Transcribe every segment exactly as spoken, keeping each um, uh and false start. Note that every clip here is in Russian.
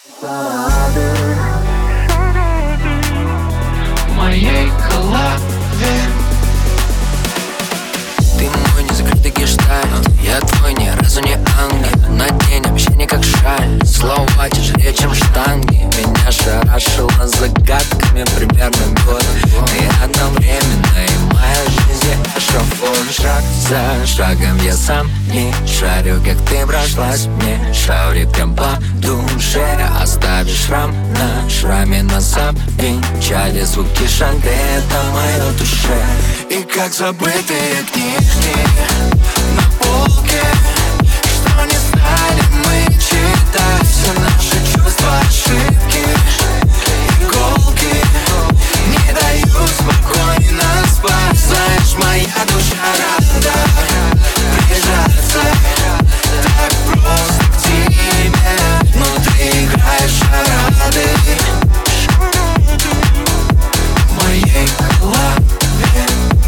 В моей голове ты мой незакрытый гештальт, я твой ни разу не ангел. На день обещание как шаль, слова тяжелее, чем штанги. Меня шарашило загадками примерно год, и одновременно и моя жизнь и эшафот. Шаг за шагом я сам не шарю, как ты прошлась мне шаурит прям по душе. Оставишь шрам на шраме, нас обвенчали звуки шанты, это мое душе. И как забытые книжки на полке, что не стали мы читать. Все наши чувства, ошибки, иголки не дают спокойно спать. Знаешь, моя душа рада прижаться так просто к тебе, но ты играешь шарады в моей голове.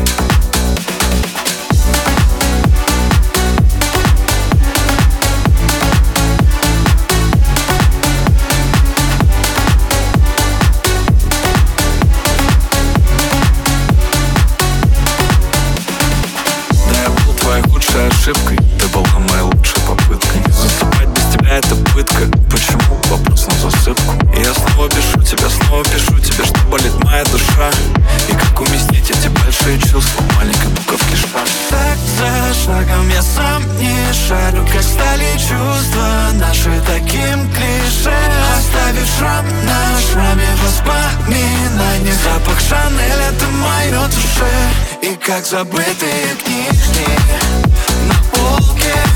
Ошибкой, ты была моей лучшей попыткой. Засыпать без тебя это пытка. Почему? Вопрос на засыпку. И я снова пишу тебе, снова пишу тебе, что болит моя душа. И как уместить эти большие чувства в маленькой буковке шаг. Шаг за шагом я сам не шарю, как стали чувства наши таким клише. Оставив шрам на шраме воспоминаний, запах Шанель — это мое душе. И как забытые книжки на полке,